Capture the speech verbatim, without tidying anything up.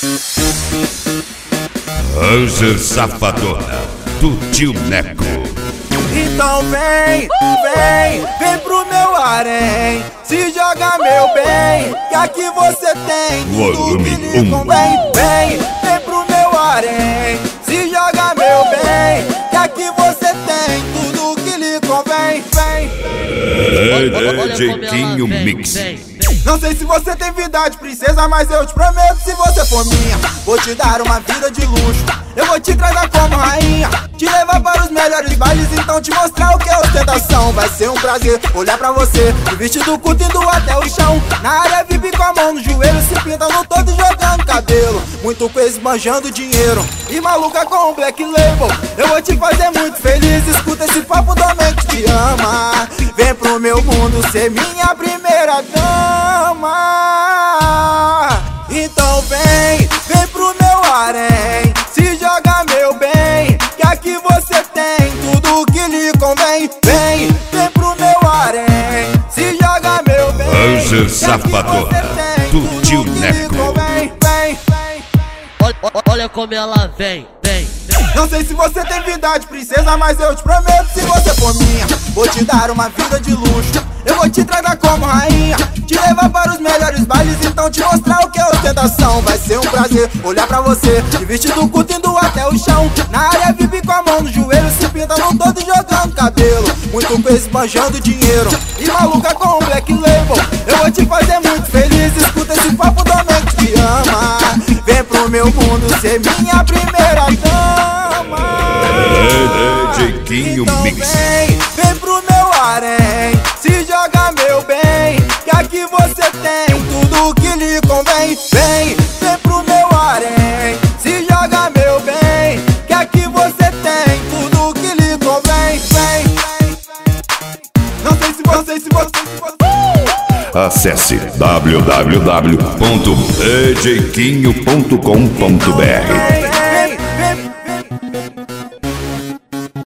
Ranger Safadona, do Tio Neco. Então vem, vem, vem pro meu harém. Se joga meu bem, que aqui você tem tudo que lhe convém. Vem, vem pro meu harém. Se joga meu bem, que aqui você tem tudo que lhe convém. Vem. D J Quinho Mix. Não sei se você tem vida de princesa, mas eu te prometo, se você for minha, vou te dar uma vida de luxo. Eu vou te tratar como rainha, te levar para os melhores bailes, então te mostrar o que é ostentação. Vai ser um prazer olhar pra você, de vestido curto indo até o chão. Na área V I P com a mão no joelho, se pintando todo e jogando cabelo. Muito com esbanjando dinheiro e maluca com o Black Label. Eu vou te fazer muito feliz, escuta esse papo do homem que te ama. Vem pro meu mundo ser minha primeira dama. Então vem, vem pro meu harém. Se joga meu bem, que aqui você tem tudo que lhe convém. Vem, vem pro meu harém. Se joga meu bem, Ranger Safadona, do Tio Neco. Olha, olha como ela vem, vem, vem. Não sei se você tem vida de princesa, mas eu te prometo, se você for minha, vou te dar uma vida de luxo. Eu vou te tratar como rainha, te levar para os melhores bailes, então te mostrar o que é ostentação. Vai ser um prazer olhar pra você, de vestido curto indo até o chão. Na área V I P com a mão no joelho, se pintando todo e jogando cabelo. Muito com esbanjando dinheiro e maluca com o Black Label. Eu vou te fazer muito feliz, escuta esse papo do homem que te ama. Vem pro meu mundo ser minha primeira dama. D J Quinho Mix. Vem, vem pro meu harém. Se joga meu bem, que aqui você tem tudo que lhe convém. Vem, vem pro meu harém. Se joga meu bem, que aqui você tem tudo que lhe convém. Vem. Não sei se você, se você, se você. Acesse w w w ponto d j quinho ponto com ponto b r.